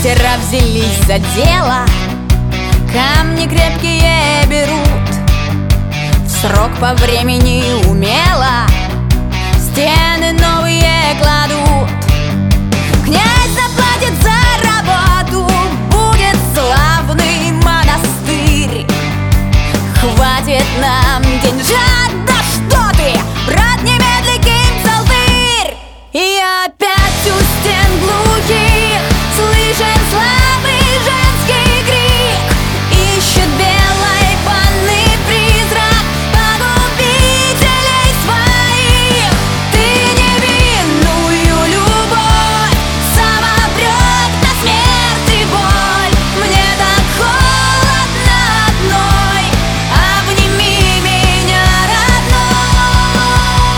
Мастера взялись за дело, камни крепкие берут, в срок по времени умело стены новые кладут. Князь заплатит за работу, будет славный монастырь. Хватит нам деньжат, да что ты, брат, немедли кинь псалтырь. И опять у стен глухих слышен слабый женский крик. Ищет белой панны призрак погубителей своих. Ты невинную любовь сам обрек на смерть и боль. Мне так холодно одной, обними меня, родной.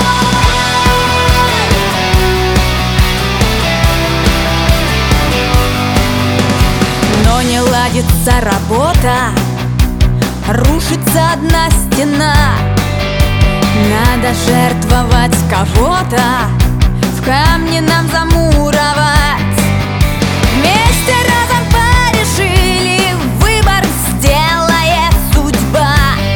Но не ладится работа, рушится одна стена. Надо жертвовать кого-то, в камне нам замуровать. Вместе разом порешили, выбор сделает судьба.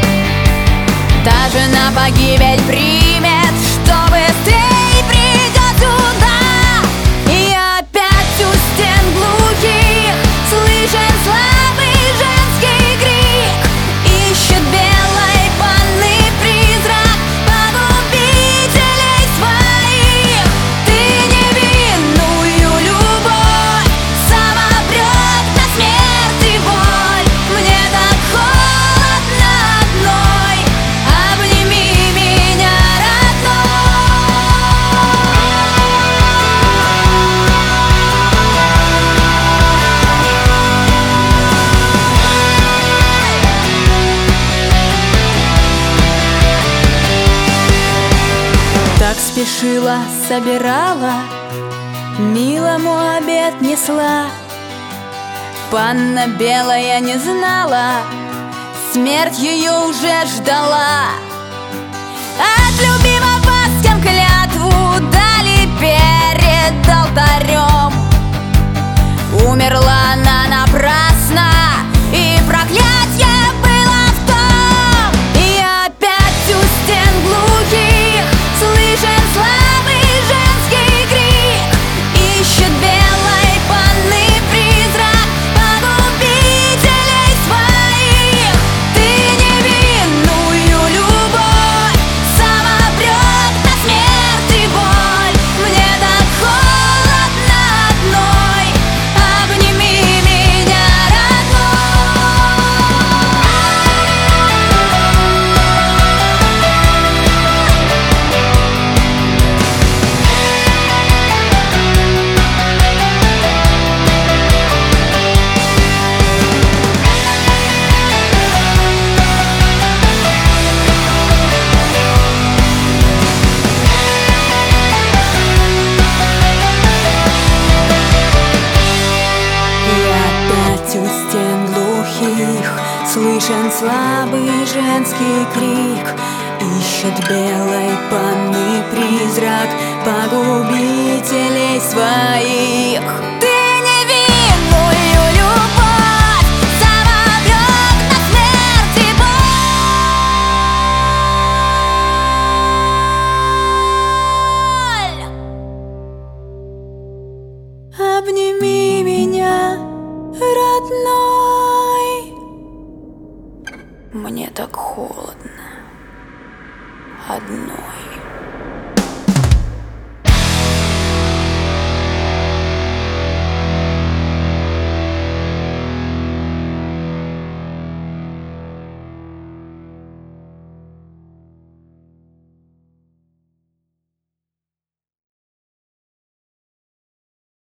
Даже на погибель примет, что быстрей придет сюда. И опять у стен глухих слышен слабый женский крик. Ищет белой панны призрак погубителей своих. Ты невинную любовь сам обрек на смерть и боль. Мне так холодно одной, обними меня, так спешила, собирала, милому обед несла. Панна белая не знала, смерть ее уже ждала. От любимого с кем клятву дали перед алтарем. Умерла она напрасно, и проклятье было в том. И опять у стен глухих слышен слабый женский крик. Ищет белой панны призрак погубителей своих. Ты невинную любовь сам обрек на смерть и боль. Мне так холодно одной, обними меня, у стен глухих слышен слабый женский крик. Ищет белой панны призрак погубителей своих. Ты невинную любовь сам обрек на смерть и боль. Обними меня, родной. Мне так холодно одной.